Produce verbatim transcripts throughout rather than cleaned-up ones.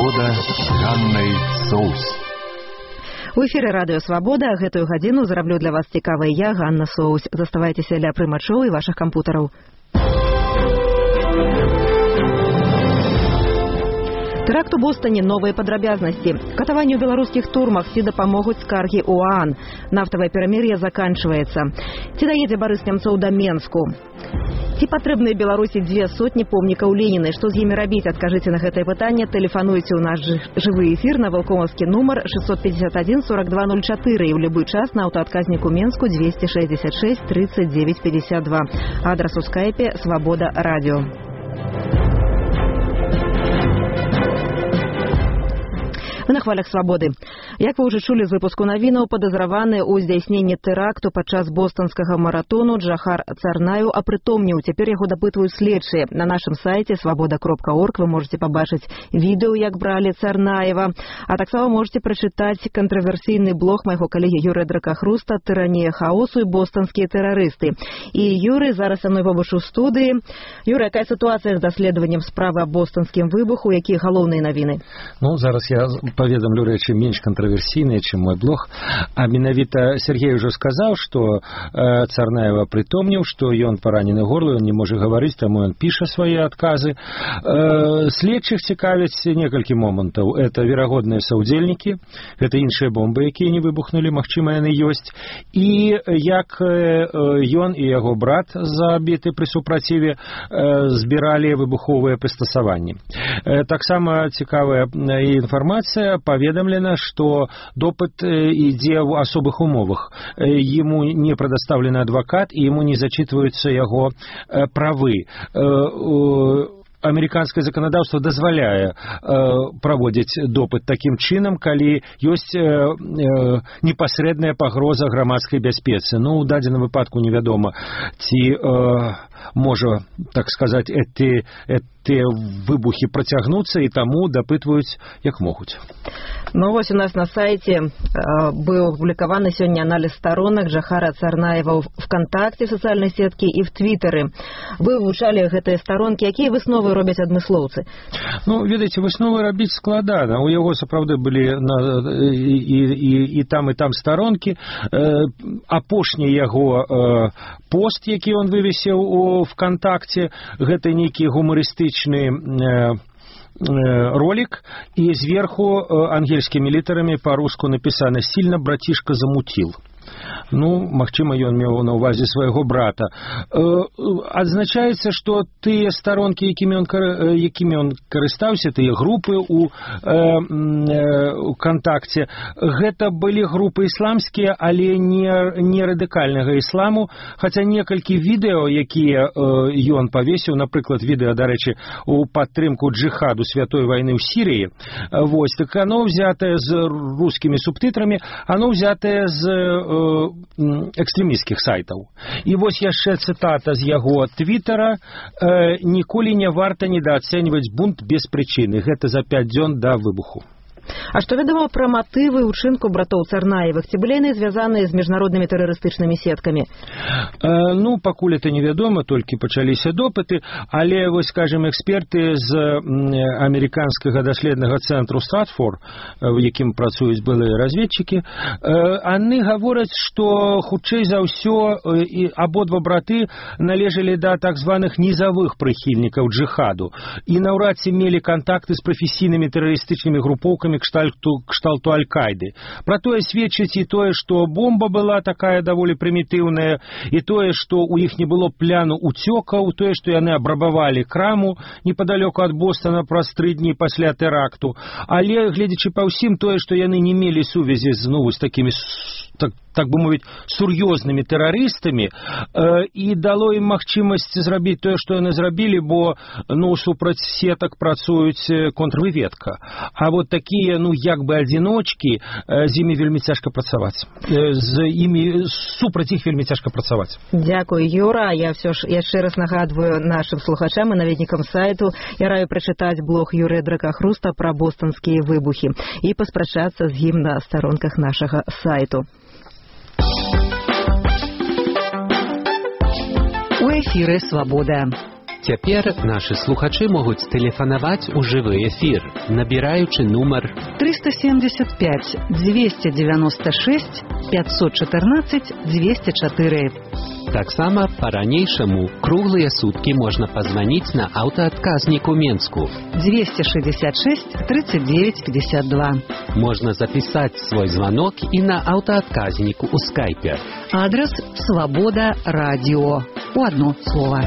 «Свобода» с Ганной Соус. У эфіры радыё «Свабода». Гэтую гадзіну зраблю для вас цікавай я, Ганна Соус. Заставайцеся ля прымачоў і вашых кампутараў. Тэракт у Бостоне, новыя падрабязнасці. Катаванню ў беларускіх турмах ці дапамогуць скаргі ОАН. Нафтавае перамір'е заканчваецца. Ці даедзе Барыс Немцоў да Менску? Ці патрэбныя Беларусі дзве сотні помнікаў Леніны? Што з імі рабіць? Адкажыце на гэтае пытанне. Тэлефануйце ў наш жывы эфір на валкомаўскі нумар шестьсот пятьдесят один сорок два ноль четыре і ў любы час на аўтаадказніку Менску двести шестьдесят шесть тридцать девять пятьдесят два. Адрас у скайпе «Свобода радио». Вы на хвалях свабоды. Як вы ўжо чулі з выпуску навінаў, падазраваны ў здзяйсненні тэракту падчас бостонскага маратону Джахар Царнаеў апрытомніў. Цяпер яго дапытваюць следчыя. На нашым сайце свобода кропка орг вы можете пабачыць відэо, як бралі Царнаева, а таксама можете прачытаць кантраверсійны блог майго калегі Юрыя Дракахруста «Тыранія хаосу і бостонскія тэрарысты». І Юрый зараз са мной побач у студыі. Юрый, якая сітуацыя з даследаваннем справы аб бостонскім выбуху, якія галоўныя навіны? Ну, зараз я паведамлю рэчы менш кантраверсійныя, чым мой блог. А менавіта Сергей ўжо сказаў, што э, Царнаева прытомніў, што ён паранены горлу, ён не можа гаварыць, таму ён піша свае адказы. Э, следчых цікавяць некалькі момантаў. Это верагодныя саўдзельнікі, гэта іншыя бомбы, якія не выбухнулі, магчыма, яны ёсць. І як э, ён і яго брат забіты пры супраціве э, збіралі выбуховыя прыстасаванні. Э, таксама цікавая інфармацыя. Поведомлено, что допыт ідзе ў асобых умовах. Ему не предоставлен адвокат, и ему не зачитываются его правы. Американское законодаўство дазваляе э, праводзіць допыт такім чынам, калі ёсць э, э, непасрэдная пагроза грамадскай бяспецы. Ну, у дадзеным выпадку невядома, ці э, можа, так сказаць, эти, эти выбухі працягнуцца, і таму дапытваюць, як могуць. Ну, вось у нас на сайце э, быў апублікаваны сёння аналіз старонак Джахара Царнаева ў ВКонтакте, в сацыяльнай сеткі і в Твиттеры. Вы вывучалі гэтыя старонкі. Якія высновы робяць адмыслоўцы? Ну, ведаеце, высновы рабіць складана. У яго сапраўды былі на, і, і, і, і там, і там старонкі. Э, апошні яго э, пост, які ён вывесіў у ВКонтакте, гэта нейкі гумарыстычны э, ролик, и сверху ангельскими литерами по-русски написано «Сильно братишка замутил». Ну, магчыма, ён меў на ўвазе свайго брата. Э, адзначаецца, што тыя старонкі, якімі ён, якімі ён карыстаўся, тыя групы ў э, Контакце, гэта былі групы ісламскія, але не, не радыкальнага ісламу, хаця некалькі відэо, якія э, ён павесіў, напрыклад, відэо, дарэчы, у падтрымку джихаду святой вайны ў Сірыі, вось, так оно взятае з рускімі субтытрамі, оно взятае з э, экстрэмісцкіх сайтаў. І вось яшчэ цытата з яго твиттера: э, «Ніколі не варта недаацэньваць бунт без прычыны». Гэта за пяць дзён да выбуху. А што вядома пра матывы ўчынку братоў Царнаевых? Ці былі яны звязаныя з міжнароднымі тэрарыстычнымі сеткамі? Э, ну, пакуль это невядома, толькі пачаліся допыты, але, вось, скажем, эксперты з амерыканскага даследнага цэнтру Стратфорд, у якім працуюць былыя разведчыкі, э, яны гавораць, што хутчэй за ўсё і абодва браты належалі да так званых нізавых прыхільнікаў джихаду і наўрад ці мелі кантакты з прафесійнымі тэрарыстычнымі групоўкамі кшталту, кшталту Аль-Кайды. Про тое сведчыць і тое, што бомба была такая даволі прымітыўная, і тое, што у іх не было пляну уцёкаў, тое, што яны абрабавалі краму непадалёку ад Бостона праз тры дні пасля тэракту. Але, гледзячы па ўсім, тое, што яны не мелі сувязі з, ну, з такімі, так, так бы мовіць, сур'ёзнымі тэрарыстамі, э, і дало ім магчымасць зрабіць тое, што яны зрабілі, бо, ну, супраць сетак працуюць контрвыведка. А вот такія, ну, як бы адзіночкі, э, з імі вельмі цяжка працаваць. Э, з імі, супраць іх вельмі цяжка працаваць. Дякую, Юра. Я все ж яшчэ раз нагадваю нашим слухачам і наведнікам сайту. Я раю прачытаць блог Юрыя Дракахруста пра бостонскія выбухі і паспрачацца з ім на старонках нашага сайту. У эфіры «Свобода». Цяпер нашы слухачы могуць тэлефанаваць у жывы эфір, набіраючы нумар триста семьдесят пять двести девяносто шесть пятьсот четырнадцать двести четыре. Таксама па-ранейшаму круглыя суткі можна пазваніць на аўтаадказнік у Менску двести шестьдесят шесть тридцать девять пятьдесят два. Можна запісаць свой званок і на аўтаадказніку ў скайпе. Адрес Свобода Радио. У одно слово.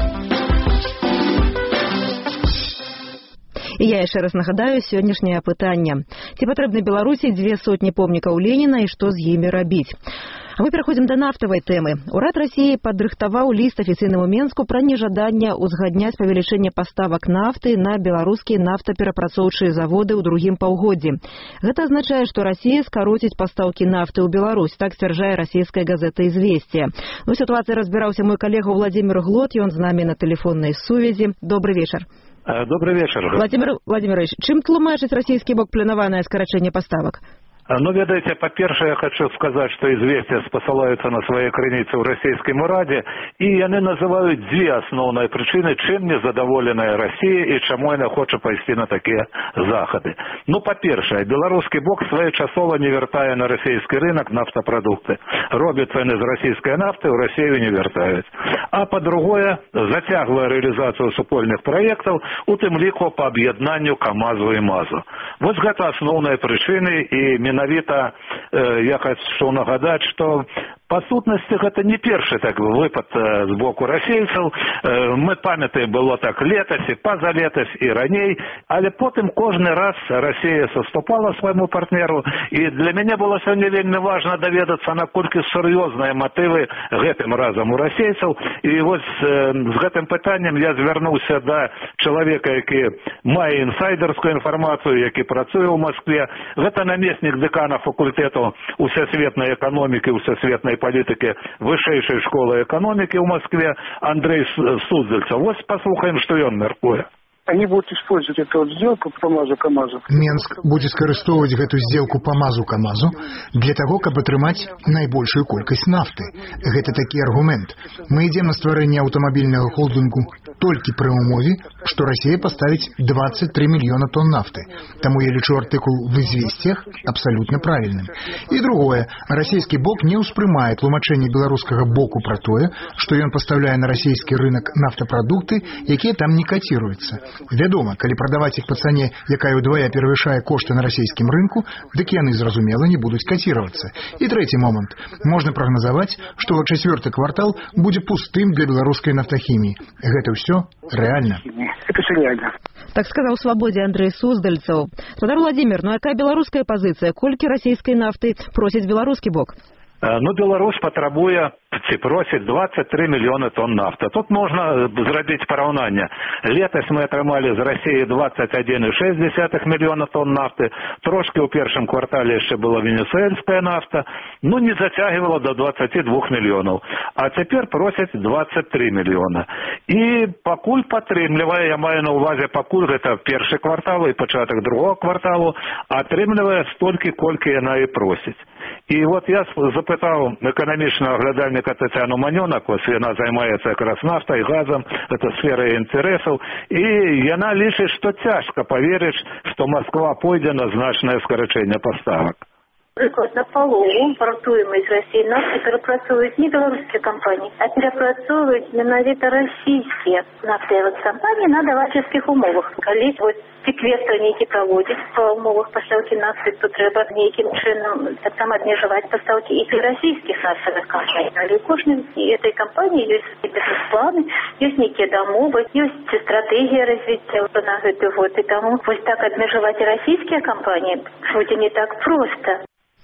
І я яшчэ раз нагадаю сённяшняе пытанне. Ці патрэбны Беларусі дзве сотні помнікаў Леніна і што з імі рабіць? А мы пераходзім да нафтавай тэмы. Урад Расіі падрыхтаваў ліст афіцыйнаму Менску пра нежаданне ўзгадняць павелічэнне паставак нафты на беларускія нафтаперапрацоўчыя заводы ў другім паўгоддзі. Гэта азначае, што Расія скароціць пастаўкі нафты ў Беларусь, так сцвярджае расійская газета «Известия». У сітуацыі разбіраўся мой калега Владимир Глот, ён з намі на тэлефоннай сувязі. Добрый вечар. Добрый вечер. Владимир Владимирович, чым тлумачыць расійскі бок планаванае скарачэнне паставак? Ну, ведаеце, па-першае, я хочу сказаць, што «Известия» спасылаюцца на свае крыніцы ў расійскім урадзе, і яны называюць дзве асноўныя прычыны, чым незадаволеная Расія і чаму яна хоча пайсці на такія захады. Ну, па-першае, беларускі бок своечасова не вяртае на расійскі рынок нафтапрадукты. Робяць яны з расійскай нафты, ў Расію не вяртаюць. А па-другое, зацягвае рэалізацыю супольных праектаў, у тым ліку па аб'яднанню КАМАЗу і МАЗу. Вось гэта асноўныя прычыны, і менавіта э, я хочу нагадаць, што па сутнасці гэта не першы так выпад э, з боку расейцаў. Э, мы памятаем, было так летась і пазалетась і раней, але потым кожны раз Расія саступала свайму партнеру, і для мяне было сёння вельмі важна даведацца, наколькі сур'ёзныя матывы гэтым разам у расейцаў. І вось э, з гэтым пытаннем я звярнуўся да чалавека, які мае інсайдерскую інфармацыю, які працуе ў Маскве. Гэта намеснік дэкана факультэту усесветнай эканомікі, усесветнай палітыкі вышэйшай школы эканомікі ў Маскве Андрей Суздальцев. Вось паслухаем, што ён мяркуе. Они будут использовать эту вот сделку по МАЗу-КАМАЗу. Менск будет скарыстовывать эту сделку по МАЗу-КАМАЗу для того, каб атрымаць найбольшую колькасць нафты. Гэта такі аргумент. Мы идем на стварэнне аўтамабільнага холдингу толькі пры умове, што Расія паставіць двадцать три мільёна тонн нафты. Таму я лічу артыкул в «Известиях» абсолютно правильным. І другое, расійскі бок не ўспрымае тлумачэнне беларускага боку пра тое, што ён пастаўляе на расійскі рынок нафтапрадукты, якія там не каціруюцца. Вядома, калі прадаваць іх па цане, якая ўдвая перавышае кошты на расійскім рынку, дык яны, зразумела, не будуць каціравацца. І трэці момант. Можна прагназаваць, што чацвёрты квартал будзе пустым для беларускай нафтахіміі. Гэта ўсё рэальна. Это все реально. Так сказаў «Свободе» Андрей Суздальцев. Спадар Владимир, ну якая беларуская пазіцыя? Колькі расійскай нафты просіць беларускі бок? Ну, Беларусь патрабуе ці просіць двадцать три мільёны тонн нафты. Тут можна зрабіць параўнанне. Летась мы атрымалі з Расіі двадцать один и шесть десятых мільёна тонн нафты. Трошкі ў першым квартале яшчэ была венесуэльская нафта. Ну, не зацягивала до двадцати двух мільёнаў. А цяпер просяць двадцать три мільёна. І пакуль падтрымлівае, я маю на ўвазе, пакуль гэта першы квартал і пачатак другого кварталу, атрымлівае столькі, колькі яна і просіць. І вот я запытаў эканамічнага аглядальніка Тацяну Манёнак, ось яна займаецца якраз нафтай, газам, гэта сфера інтарэсаў, і яна лічыць, што цяжка паверыць, што Москва пойдзе на значнае скарачэнне паставак. Прикладно полову портуемой из России нафты перепрацовывают не белорусские компании, а перепрацовывают менавіта российские нафтовые компании на давальческих умовах. Коли вот секвестр нейкі проводить по умовах поставки нафты, то треба нейким чином так там обмежевать поставки и российских нафтовых компаний. Але у кожной этой компании есть бизнес-планы, есть некие домовы, есть стратегия развития на гэты год. И тому вот так обмежевать российские компании вроде не так просто.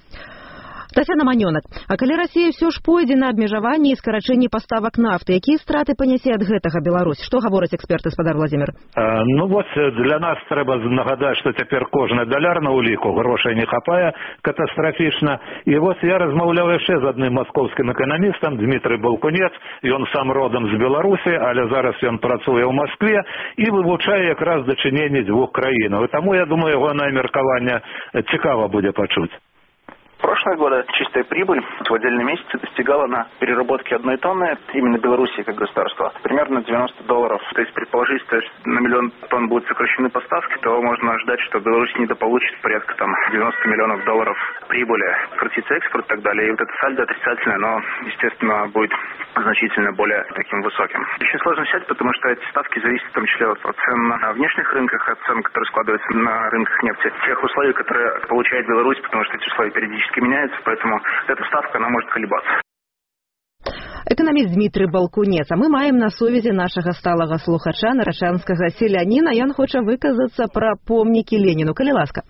Тацяна Манёнак, а калі Расія ўсё ж пойдзе на абмежаванне і скарачэнне паставак нафты, якія страты панясе ад гэтага Беларусь? Што гавораць эксперты, спадар Владимир? А, ну вот для нас трэба нагадаць, што цяпер кожны даляр на ўліку, грошай не хапае катастрафічна. І вот я размаўляў яшчэ з адным маскоўскім эканамістам, Дмітрый Балкунец, ён сам родам з Беларусі, але зараз ён працуе ў Маскве і вывучае якраз дачыненні дзвюх краінаў. І таму, я думаю, ягонае меркаванне цікава будзе пачуць. В прошлые годы чистая прибыль в отдельные месяцы достигала на переработке одной тонны именно Белоруссии как государства примерно девяносто долларов. То есть предположить, что на миллион тонн будут сокращены поставки, то можно ожидать, что Беларусь недополучит порядка там девяносто миллионов долларов прибыли, сократится экспорт и так далее. И вот это сальдо отрицательное, но, естественно, будет значительно более таким высоким. Очень сложно взять, потому что эти ставки зависят в том числе от цен на внешних рынках, от цен, которые складываются на рынках нефти, тех условий, которые получает Беларусь, потому что эти условия периодически меняются, поэтому эта ставка, она может колебаться. Эканаміст Дмітрый Балкунец. А мы маем на сувязі нашага сталага слухача, нарачанскага селяніна. Ён хоча выказацца пра помнікі Леніну. Калі ласка.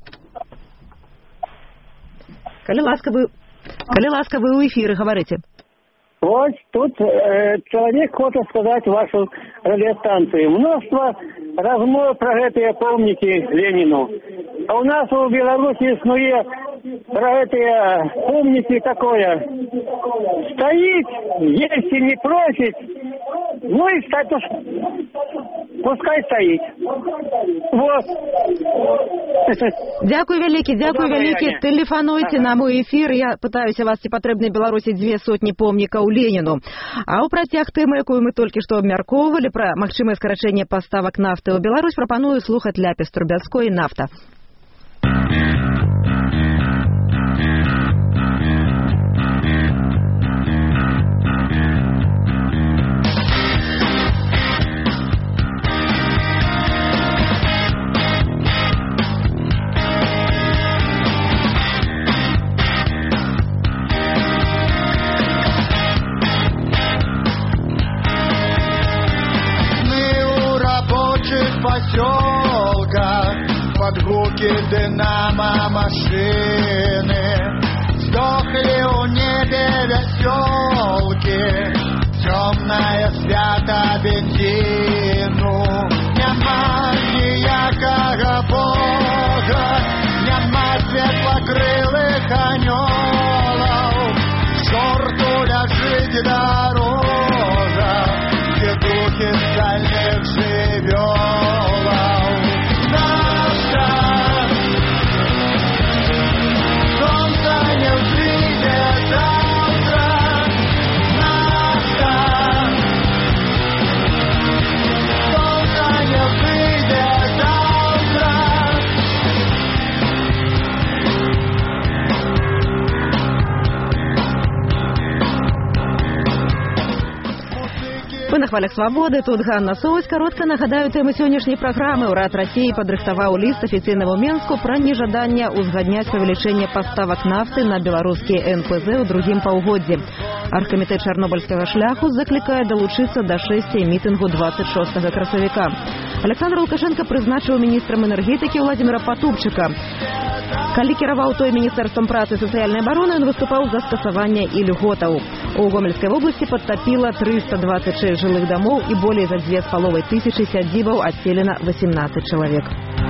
Калі ласка, вы, Калі ласка, вы ў эфіры гаварыце. Вот тут э, человек хочет сказать вашу радиостанцию. Множество размов про эти помники Ленину. А у нас в Беларуси иснуе про эти помники такое. Стоит, есть и не просит. Ну и, кстати, пускай стоит. Вот. Дякую вялікі, дякую вялікі. Тэлефануйце на мой эфір. Я пытаюся вас, ці патрэбны Беларусі дзве сотні помнікаў Леніну. А ў працяг тэмы, якую мы толькі што абмяркоўвалі, пра магчымае скарачэнне паставак нафты ў Беларусь, прапаную слухаць Ляпіс Трубяцкой «Нафта». Под гуки динамо машины сдохли у небе веселки, темное свято бензину. Нема ніякого Бога, нема светлокрылых анёлов, к черту ляжит дорога, где духи стальных живёт. Вы на хвалях свабоды, тут Ганна Соусь. Коротко нагадаю тэмы сённяшняй праграмы. Урад России падрыхтаваў ліст афіцыйнаму Менску пра нежаданне узгадняць павелічэнне паставак нафты на беларускія эн пэ зэ ў другім паўгоддзі. Аргкамітэт чарнобыльскага шляху заклікае далучыцца да шэсці мітынгу двадцать шостага красавіка. Александр Лукашенко прызначыў міністрам энергетыкі Владимира Потупчыка. Калі кіраваў той міністэрствам працы і сацыяльнай абароны, ён выступаў за скасаванне ільготаў. У Гомельскай вобласці падтапіла трыста двадцать шесть жылых домоў і болей за дзве з паловай тысячы сядзібаў адселена восемнадцать чалавек.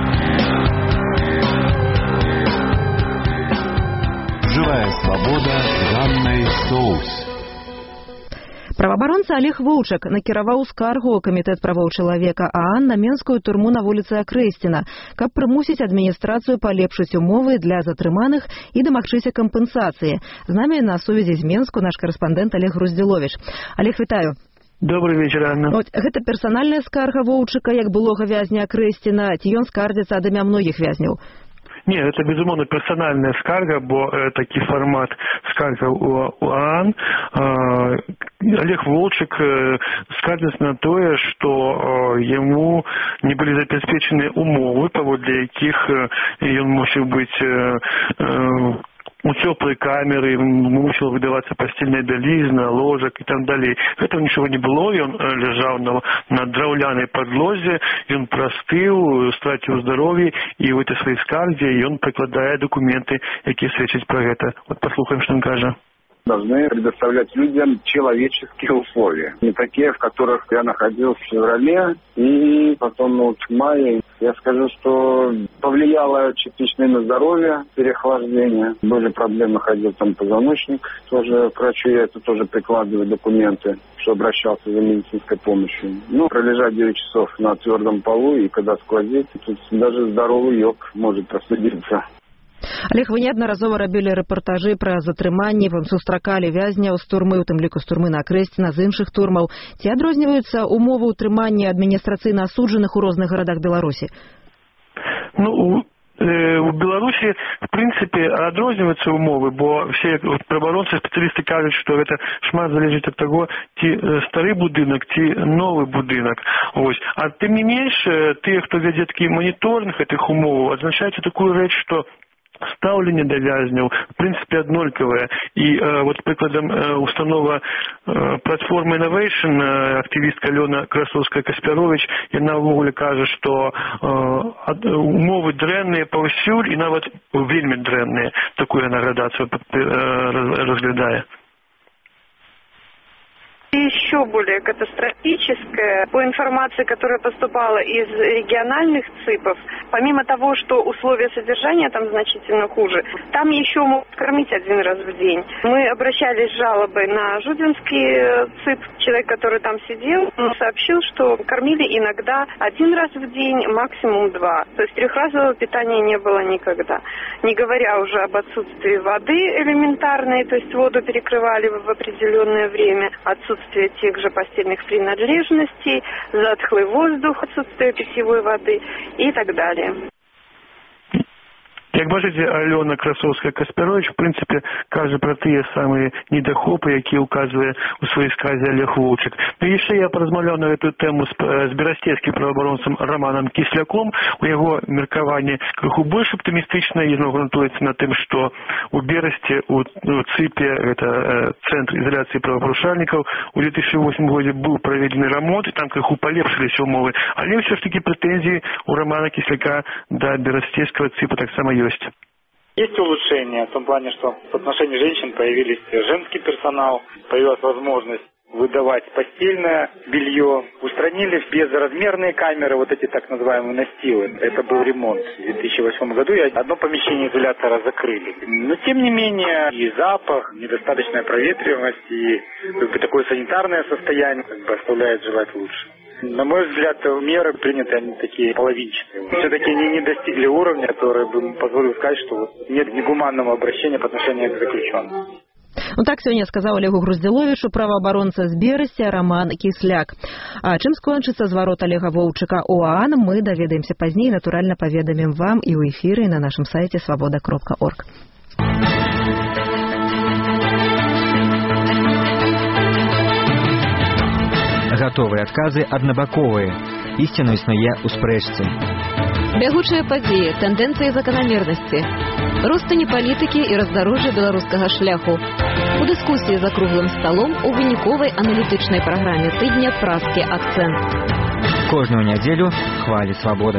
Живая свобода Ганной Соус. Праваабаронца Олег Воўчак накіраваў скаргу ў камітэт правоў чалавека ААН на менскую турму на вуліцы Акрэсціна, каб прымусіць адміністрацыю палепшыць умовы для затрыманых і дамагчыся кампенсацыі. З намі на сувязі з Менску наш карэспандэнт Олег Груздзіловіч. Олег, вітаю. Добрый вечер, Анна. Вот, гэта персанальная скарга Воўчака як былога вязня Акрэсціна, ці ён скардзіцца ад імя многіх вязняў? Не, это, безумовно, персональная скарга, бо э, такі формат скарга у, у ААН. Э, Олег Воўчак э, скардзіцца на тое, што э, яму не былі забяспечаны умовы, паводле якіх э, ён мусіў быць э, э, у цёплай камеры, мусіла выдавацца пасцельная бялізна, ложак і там далей. Гэтага нічога не было, ён ляжаў на, на драўлянай падлозе, ён прастыў, страціў здароўе, і ў этой сваёй скардзе ён прыкладае дакументы, якія сведчаць пра гэта. Вот паслухаем, што ён кажа. Должны предоставлять людям человеческие условия. Не такие, в которых я находился в феврале и потом вот в мае. Я скажу, что повлияло частично на здоровье, переохлаждение. Были проблемы, ходил там позвоночник. Тоже к врачу я это тоже прикладываю документы, что обращался за медицинской помощью. Ну, пролежать девять часов на твердом полу, и когда сквозит, тут даже здоровый йог может простудиться. Олег, вы неаднаразова рабілі рэпартажы пра затрыманні, вам сустракалі вязняў з турмы, у тым ліку з турмы на Крэсціна, з іншых турмаў. Ці адрозніваюцца умовы ўтрымання адміністрацыйна асуджаных у розных гарадах Беларусі? Ну, у Беларусі, в прынцыпе, адрозніваюцца умовы, бо все праваабаронцы, спецыялісты кажуць, што гэта шмат залежыць ад таго, ці стары будынак, ці новы будынак. Ось. А тым не менш, тыя, хто вядзе такі моніторинг гэтых умоваў, адзначаюць такую рэч, што стаўленне да вязняў, в прынцыпе, аднолькавае. І э, вот прыкладам э, установа э, платформы Innovation, э, актывістка Алёна Красоўская-Каспяровіч, яна ўвогуле кажа, што э, ад, умовы дрэнныя паўсюль і нават вельмі дрэнныя. Такую яна градацыю э, разглядае. Еще более катастрофическое, по информации, которая поступала из региональных ЦИПов, помимо того, что условия содержания там значительно хуже, там еще могут кормить один раз в день. Мы обращались с жалобой на Жудинский ЦИП. Человек, который там сидел, сообщил, что кормили иногда один раз в день, максимум два. То есть трехразового питания не было никогда. Не говоря уже об отсутствии воды элементарной, то есть воду перекрывали в определенное время, отсутствие тех же постельных принадлежностей, затхлый воздух, отсутствие питьевой воды и так далее. Як бачыце, Алёна Красоўская-Каспяровіч, в прынцыпе, кажа пра тыя самыя недахопы, якія ўказвае ў сваёй сказе Олег Волчак. Ну, яшчэ я паразмаўляў на эту тэму з, з берасцейскім праваабаронцам Романам Кісляком. У яго меркаванне крыху больш аптымістычнае, яно грунтуецца на тым, што у Берасці, у, у ЦИПе, гэта э, Цэнтр изоляцыі правапарушальнікаў, у две тысячи восьмым годзе быў праведзены рамонт, і там крыху палепшыліся умовы. Але ўсё ж такі прэтэнзіі у Романа Кісляка да берасцейскага ЦИПа таксама ёсць. Есть улучшения в том плане, что в отношении женщин появились женский персонал, появилась возможность выдавать постельное белье, устранили безразмерные камеры, вот эти так называемые настилы. Это был ремонт в две тысячи восьмом году, и одно помещение изолятора закрыли. Но тем не менее и запах, недостаточная проветриваемость и как бы, такое санитарное состояние как бы, оставляет желать лучше. На мой взгляд, меры приняты, они такие половинчатые. Все-таки они не достигли уровня, который бы позволил сказать, что нет негуманного обращения по отношению к заключенным. Ну так сёння сказаў Олегу Груздзіловічу праваабаронца з Берасця Роман Кісляк. А чым скончыцца зварот Олега Воўчыка ў ААН, мы даведаемся пазней, натуральна паведамім вам і ў эфіры, і на нашым сайце свабода кропка орг. Гатовыя адказы аднабаковыя. Ісціна існуе ў спрэчцы. Бягучыя падзеі, тэндэнцыі заканамернасці. Ростані палітыкі і раздарожжа беларускага шляху. У дыскусіі за круглым сталом у выніковай аналітычнай праграме тыдня «Празкі акцэнт». Кожную нядзелю хвалі свабоды.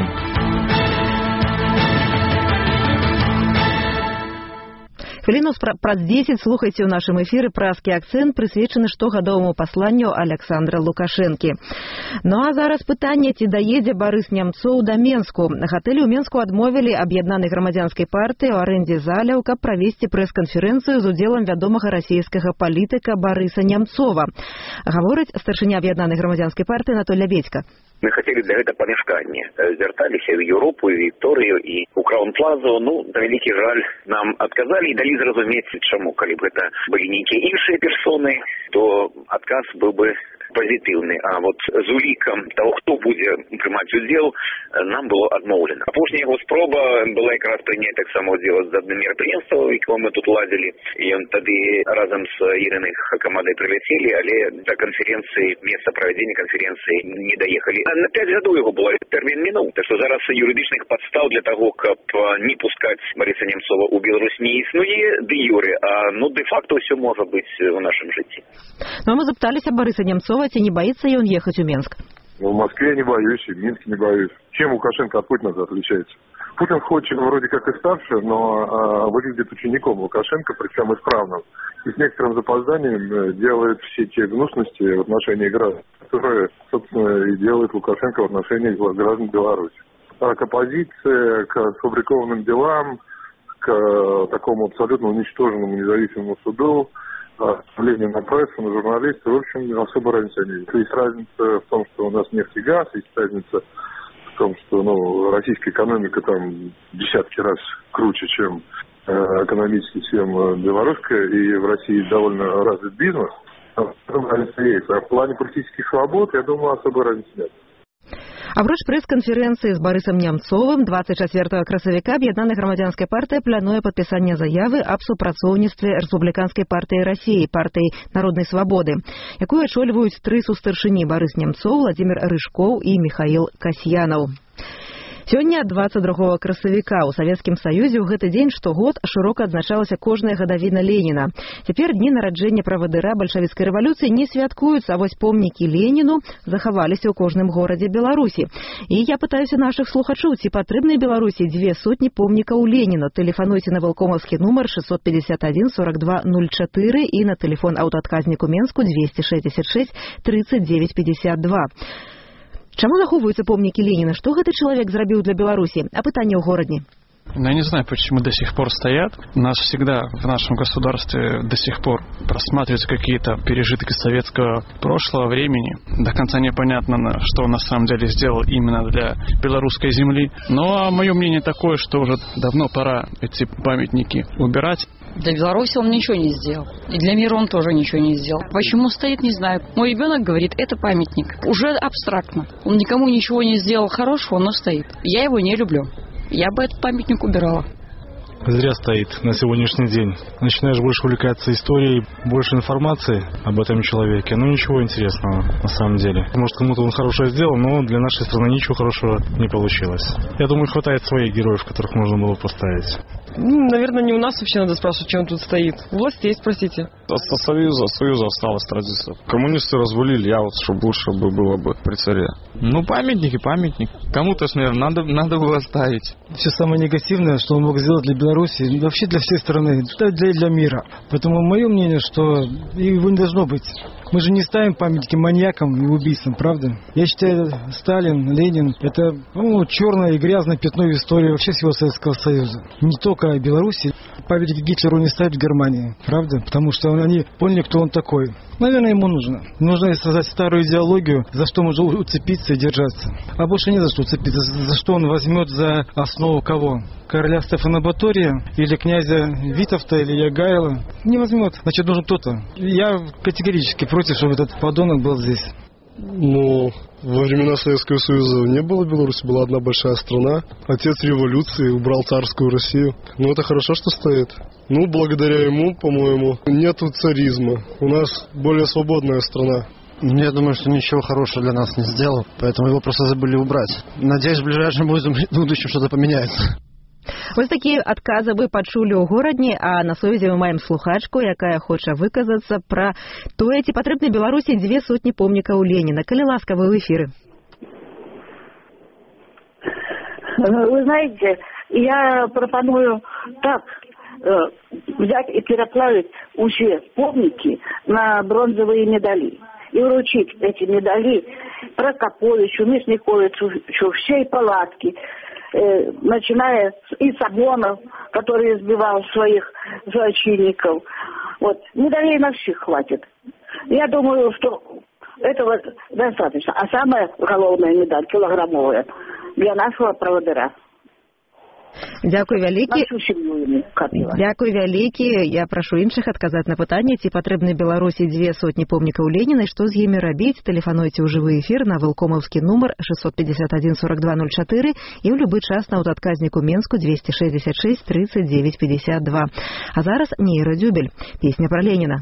Хвіліну праз дзесяць слухайце ў нашым эфіры «Празкі акцэнт», прысвечаны штогадоваму пасланню Александра Лукашэнкі. Ну а зараз пытанне, ці даедзе Барыс Нямцоў да Менску. Гатэлі ў Менску адмовілі аб'яднанай грамадзянскай партыі ў арэндзе заляў, каб правесці прэс-канферэнцыю з удзелам вядомага расійскага палітыка Барыса Нямцова. Гаворыць старшыня аб'яднанай грамадзянскай партыі Анатоль Лябедзька. Мы хотели для этого помешкания. Звертались в Европу, в Викторию и у Краун-Плазу. Ну, на великий жаль, нам отказали и дали зразумець, чему. Коли бы это были некие іншие персоны, то отказ был бы позитивный. А вот з улікам того, хто буде приймати уділ, нам було адмовлено. Апошняя його спроба була якраз прийняти так само уділ з одним мероприємством, якого ми тут ладили. І он тоді разом з Іриною командою прилетіли, але до конференції, місце проведення конференції не доїхали. На п'ять років його було термін минув. Так що зараз юридичних підстав для того, щоб не пускати Бориса Німцова у Білорусь не існує де юре, а ну де-факто все може бути у нашому житті. Ну, ми запиталися Бориса Німцова, ці не боится ли он ехать в Минск? Ну, в Москве не боюсь, и в Минске не боюсь. Чем Лукашенко от Путина отличается? Путин хоть вроде как и старше, но а, выглядит учеником Лукашенко, причем исправным. И с некоторым запозданием делает все те гнусности в отношении граждан, которые, собственно, и делает Лукашенко в отношении граждан Беларуси. А к оппозиции, к сфабрикованным делам, к такому абсолютно уничтоженному независимому суду, давление на прессу, на журналистов, в общем, особо разницы нет. Есть разница в том, что у нас нефть и газ, есть разница в в том, что ну, российская экономика там десятки раз круче, чем э, экономически, чем белорусская, и в России довольно развит бизнес. Разница есть. А в плане политических свобод, я думаю, особой разницы нет. Апроч прэс-канферэнцыі з Барысам Нямцовым двадцать чацвёртага красавіка аб'яднаная грамадзянская партыя плануе падпісанне заявы аб супрацоўніцтве рэспубліканскай партыі Расіі, партыі Народнай свабоды, якую ачольваюць тры сустаршыні: Барыс Нямцоў, Владзімір Рыжкоў і Міхаіл Касьянаў. Сёння двадцать другога красавіка ў Савецкім Саюзе ў гэты дзень штогод шырока адзначалася кожная гадавіна Леніна. Цяпер дні нараджэння правадыра бальшавіцкай рэвалюцыі не святкуюцца, а вось помнікі Леніну захаваліся ў кожным горадзе Беларусі. І я пытаюся нашых слухачоў, ці патрэбны Беларусі дзве сотні помнікаў Леніна. Тэлефануйце на валкомаўскі нумар шестьсот пятьдесят один сорок два ноль четыре і на тэлефон аўтаадказніку Менску двести шестьдесят шесть тридцать девять пятьдесят два. Чаму захоўваюцца помнікі Леніна? Што гэты чалавек зрабіў для Беларусі? А пытанне ў горадні. Ну, я не знаю, почему до сих пор стоят. У нас всегда в нашем государстве до сих пор просматриваются какие-то пережитки советского прошлого времени. До конца непонятно, что он на самом деле сделал именно для белорусской земли. Но мое мнение такое, что уже давно пора эти памятники убирать. Для Беларуси он ничего не сделал. И для мира он тоже ничего не сделал. Почему стоит, не знаю. Мой ребенок говорит, это памятник. Уже абстрактно. Он никому ничего не сделал хорошего, но стоит. Я его не люблю. Я бы этот памятник убирала. Зря стоит на сегодняшний день. Начинаешь больше увлекаться историей, больше информации об этом человеке. Ну, ничего интересного на самом деле. Может, кому-то он хорошее сделал, но для нашей страны ничего хорошего не получилось. Я думаю, хватает своих героев, которых можно было поставить. Ну, наверное, не у нас вообще надо спрашивать, чем он тут стоит. У властей спросите. От Союза, Союза осталась традиция. Коммунисты развалили, я вот, чтобы лучше бы было бы при царе. Ну, памятники, памятник. Кому-то, наверное, надо, надо было оставить. Все самое негативное, что он мог сделать для Беларуси, вообще для всей страны, для, для мира. Поэтому мое мнение, что его не должно быть. Мы же не ставим памятники маньякам и убийцам, правда? Я считаю, Сталин, Ленин – это ну, черное и грязное пятно в истории вообще всего Советского Союза. Не только Беларуси. Памятники Гитлеру не ставят в Германии, правда? Потому что они поняли, кто он такой. Наверное, ему нужно. Нужно создать старую идеологию, за что можно уцепиться и держаться. А больше не за что уцепиться. За что он возьмет за основу кого? Короля Стефана Батория или князя Витовта или Ягайла? Не возьмет. Значит, нужен кто-то. Я категорически против, чтобы этот подонок был здесь. Ну, во времена Советского Союза не было Беларуси, была одна большая страна. Отец революции убрал царскую Россию. Ну, это хорошо, что стоит. Ну, благодаря ему, по-моему, нету царизма. У нас более свободная страна. Я думаю, что ничего хорошего для нас не сделал, поэтому его просто забыли убрать. Надеюсь, в ближайшем будущем что-то поменяется. Вось такія адказы вы пачулі ў горадні, а на сувязі мы маем слухачку, якая хоча выказацца пра тое, ці патрэбны Беларусі дзве сотні помнікаў Леніна. Калі ласка, вы ў эфіры. Вы знаете, я пропоную так взять и переплавить все помники на бронзовые медали и вручить эти медали Прокоповичу, Мясниковичу, всей палатке, э, начиная с Исабонов, который избивал своих злочинников. Вот. Медалей на всех хватит. Я думаю, что этого достаточно. А самая головная медаль, килограммовая, для нашего проводыра. Дзякуй вялікі. Дзякуй вялікі. Я прашу іншых адказаць на пытанне, ці патрэбны Беларусі дзве сотні помнікаў Леніна, і што з імі рабіць. Тэлефануйце ў жывы эфір на валкомаўскі нумар шестьсот пятьдесят один сорок два ноль четыре і ў любы час на аўтаадказніку Менску двести шестьдесят шесть тридцать девять пятьдесят два. А зараз нейрадзюбель. Песня пра Леніна.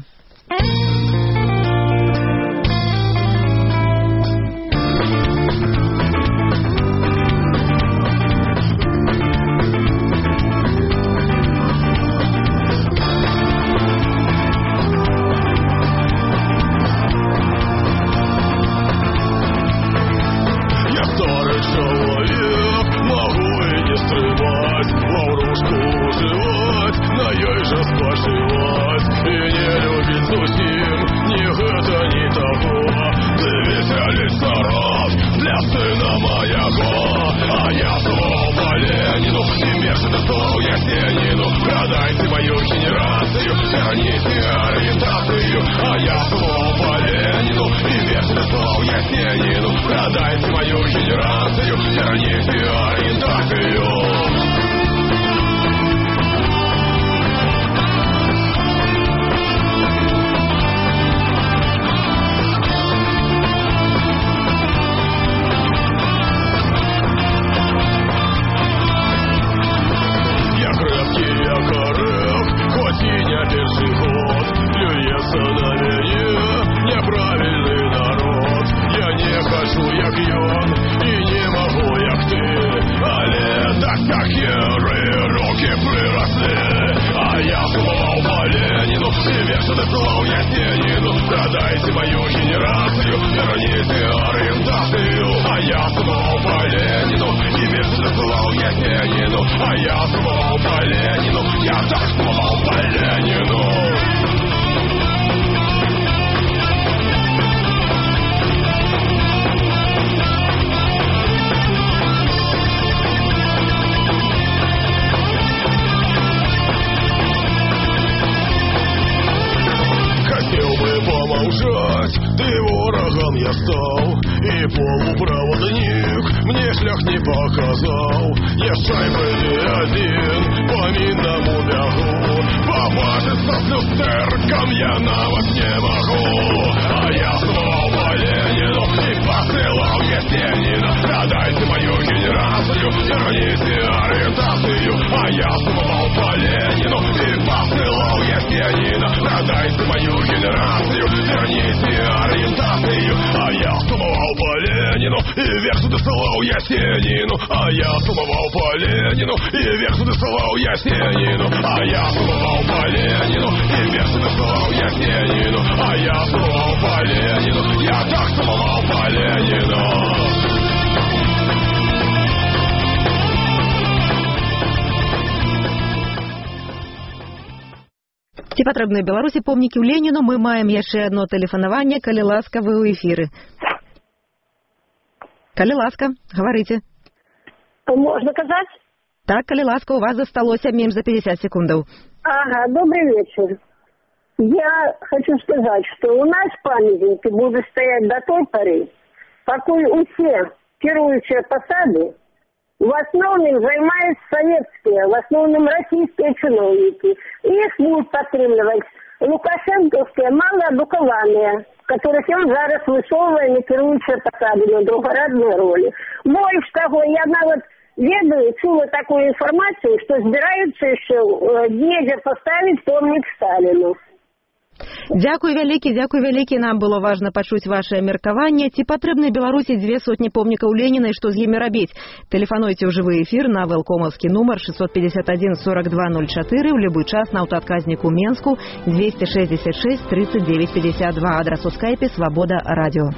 Споживать и не любить зусім. слов Есенину. Продайте мою генерацию, верните ориентацию. Неправильный народ. Я не хожу, як ён, и не могу, як ты. Але так такие руки приросли. А я слов по Ленину и вешаны слов Есенину. Продайте мою генерацию, верните ориентацию. А я слов по Ленину и вешаны слов Есенину. А я слов по Ленину, я так слов по Ленину. Помолчать, ты ворогом я стал, и полупроводник мне шлях не показал. Я шайбы один по минному бягу, побачиться с люстерком я на вас не могу. А я снова Ленину и посылал Есенина. Продайте мою генерацию, верните ориентацию. А я снова по Ленину и посылал Есенина. Продайте мою генерацию, верните ориентацию. А я сумовал по Ленину и вверх сюда слал Есенину. А я сумовал по Ленину и вверх сюда слал Есенину. А я сумовал по Ленину и вверх сюда слал Есенину. А я сумовал по Ленину, я так сумовал по Ленину. Ці патрэбныя Беларусі помнікі ў Леніну. Мы маем яшчэ одно тэлефанаванне. Калі ласка, вы ў эфіры. Калі ласка, говорите. Можно казать? Так, калі ласка, у вас засталося меньше за пятьдесят секундов. Ага, добрый вечер. Я хочу сказать, что у нас памятники будут стоять до той поры, покуль усе кіруючыя посады в основном займаюць советские, в основном российские чиновники. И их будут подтримливать лукашенковские малоадукованные, которых он зараз высовывает на кіруючыя посады на другорадные роли. Больше того, я нават ведаю, чула такую информацию, что збираются еще где поставить помник Сталину. Дзякуй вялікі, дзякуй вялікі. Нам было важна пачуць вашае меркаванне. Ці патрэбны Беларусі дзве сотні помнікаў Леніна і што з імі рабіць? Тэлефануйце ў жывы эфір на вэлкомаўскі нумар шестьсот пятьдесят один сорок два ноль четыре, ў любы час на аўтаадказніку Менску двести шестьдесят шесть тридцать девять пятьдесят два, адрас у скайпе Свобода Радио.